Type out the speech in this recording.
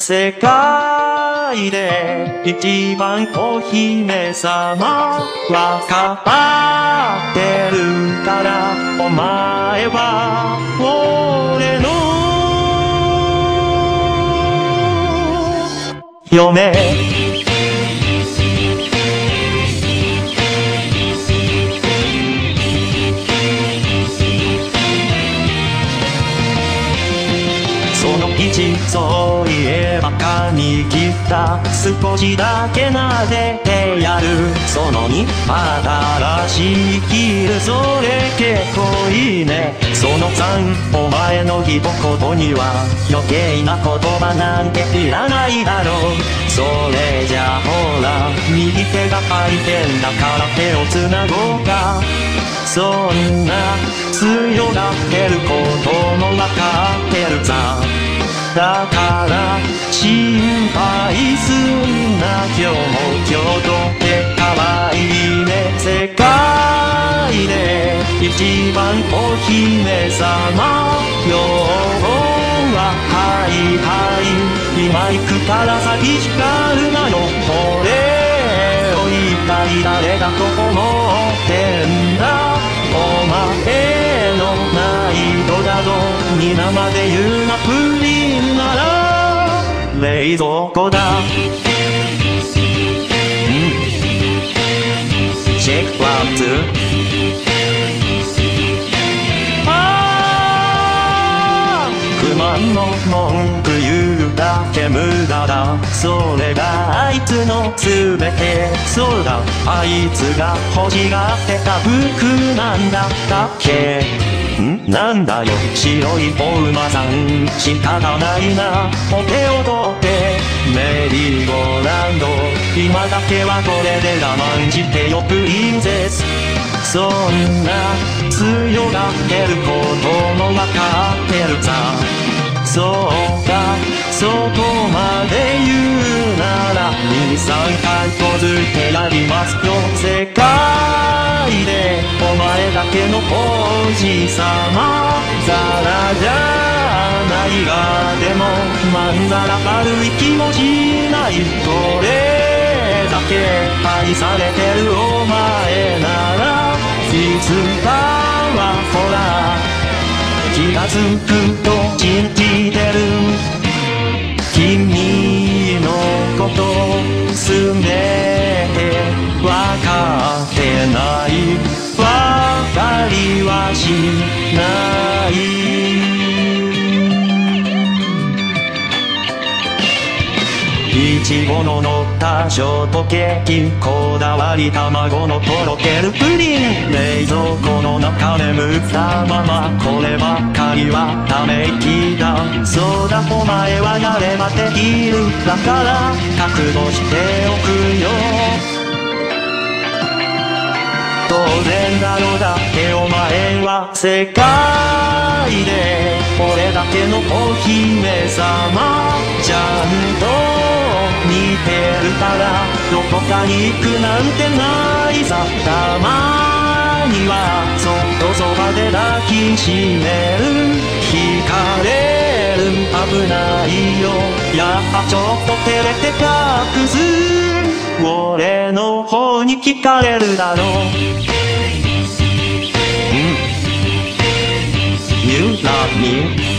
世界で一番お姫様わかってるからお前は俺の嫁その道そういえば髪切った少しだけ撫でてやるその2新しいキルそれ結構いいねその3お前の一言には余計な言葉なんていらないだろうそれじゃほら右手が空いてんだから手をつなごうかそんな強がってることもわかってるさだから心配すんな今日も今日とって可愛いね世界で一番お姫様今日ははいはい今行くから先光るなよ俺を一体誰だと思ってんだお前のないどだぞ皆まで言うなプリンなら冷蔵庫だチェックワンツー不満の文句言うだけ無駄だそれがあいつの全てそうだあいつが欲しがってた服なんだったっけなんだよ白いお馬さん仕方ないなお手を取ってメリーゴーランド今だけはこれで我慢してよプリンセスそんな強がってることもわかってるさそうかそこまで言うなら2、3回こずってやりますよ世界でお前だけの王子様ザラじゃないがでもまんざら悪い気もしないこれだけ愛されてるお前ならいつかはほら気がつくと信じてる君のことすべてわかってないわかりはしないいちごの乗ったショートケーキこだわり卵のとろけるプリン冷蔵庫の中眠ったままこればっかりはため息だそうだお前はやればできるだから覚悟しておくよ当然だろうだってお前は世界で俺だけのお姫様ちゃんと似てるからどこかに行くなんてないさたまにはそっとそばで抱きしめる惹かれる危ないよやっぱちょっと照れて隠す俺の方に聞かれるだろうYou love me